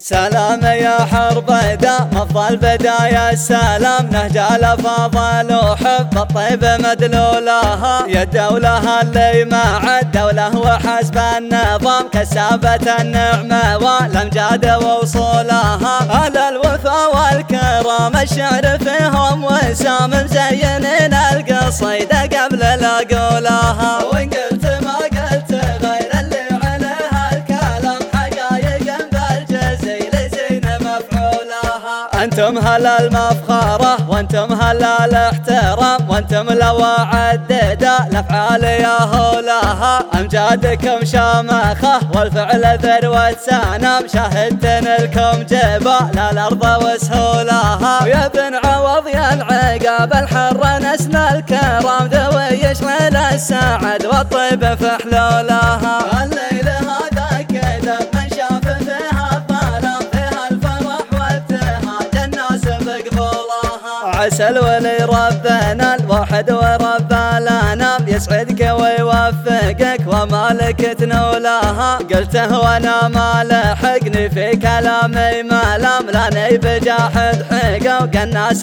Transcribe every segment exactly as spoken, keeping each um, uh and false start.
سلام يا حرب دا مفضل بدايا السلام نهج الفاضل وحب الطيب مدلولها يا الدولة اللي مع الدولة وحسب النظام كسابة النعمة والامجاد ووصولها على الوفا والكرام الشعر فيهم وسام مزينين القصيدة قبل لا اقولها وان قلت ما قلت غير اللي عليها الكلام حقايق بالجزيل زين مفعولها. انتم هل المفخرة وانتم هل الاحترام وانتم لواعد الافعال يا هولاها امجادكم شامخة والفعل ذروة سنام شاهدتن لكم جبال الارض وسهولها ويا بن عوض يا العقاب الحر نسل الكرام ذوي يشمل السعد والطيب في حلولها. الليل هذا كذا من شاف فيها الظلام فيها الفرح والتهاد الناس بقبولها عسى الولي ربنا الواحد ورب الانام يسعدك ويوفقك ومالك تنولها. قلته وانا ما لحقني في كلامي ملام لاني بجاحد حقه وقناس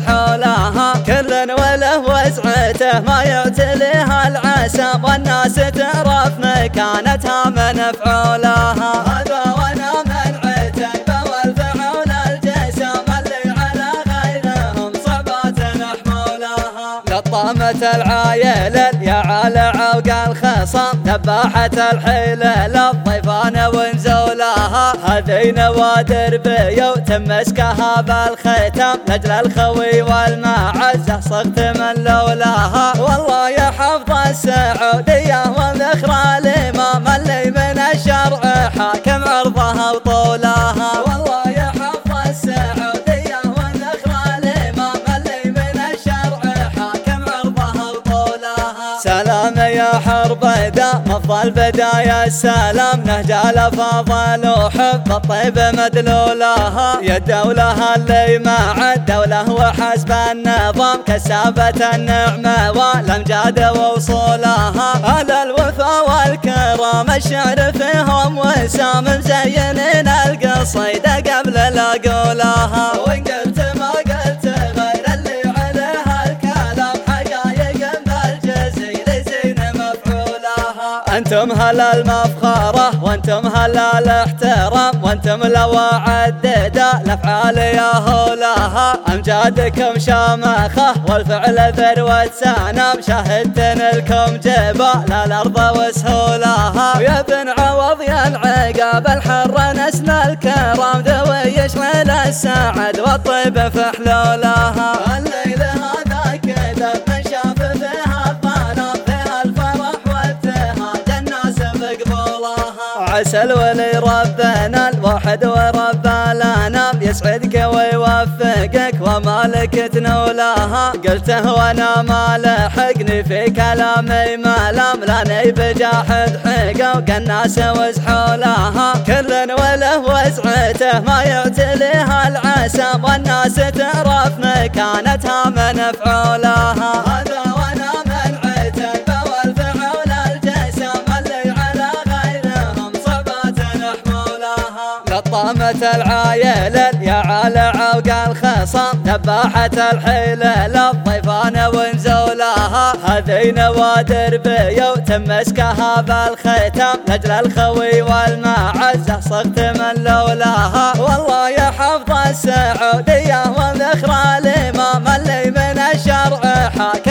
وزحولها كل وله وزعته ما يعتليها العسى والناس تعرف مكانتها من فعولها. هذا وانا منعتك والفعول الجسام اللي على غيرهم صعبات نحمولها. لطامة العايل يا على عوق الخصام ذباحة الحيلة للضيفان ونزولها هذي نوادر بيو تمسكها بالختام لاجل الخوي والمعزة صغت من لولاها. والله يا حفظ السعودية وذخر الامام اللي من الشرع حاكم عرضها وطولها. والله يا حفظ السعودية وذخر الامام اللي من الشرع حاكم عرضها وطولها. سلام يا حرب دا مفضل بدايا السلام نهج الفاضل وحب الطيب مدلولها يا الدولة اللي مع الدولة وحسب النظام كسابة النعمة والامجاد ووصولها على الوفا والكرام الشعر فيهم وسام مزينين القصيدة قبل لا اقولها وان قلت ما قلت غير اللي عليها الكلام حقايق بالجزيل زين مفعولها. انتم هل المفخرة وانتم هل الاحترام وانتم لواعد الافعال يا هولاها امجادكم شامخة والفعل ذروة سنام شاهدتن لكم جبال الارض وسهولها ويا بن عوض يا العقاب الحر نسل الكرام ذوي يشمل السعد والطيب في حلولها. الليل هذا كذا من شاف فيها الظلام فيها الفرح والتهاد الناس بقبولها عسى الولي ربنا الواحد ورب الانام يسعدك ويوفقك ومالك تنولها. قلته وانا ما لحقني في كلامي ملام لاني بجاحد حقه وقناس وزحولها كل وله وزعته ما يعتليها العسى والناس تعرف مكانتها من فعولها. هذا وانا منعتك والفعول الجسام اللي على غيرهم صعبات نحمولها. لطامة العايل يا على عوق الخصام ذباحة الحيلة للضيفان ونزولها هذي نوادر بيو تمسكها بالختام لاجل الخوي والمعزة صغت من لولاها. والله يا حفظ السعودية وذخر الامام اللي من الشرع حاكم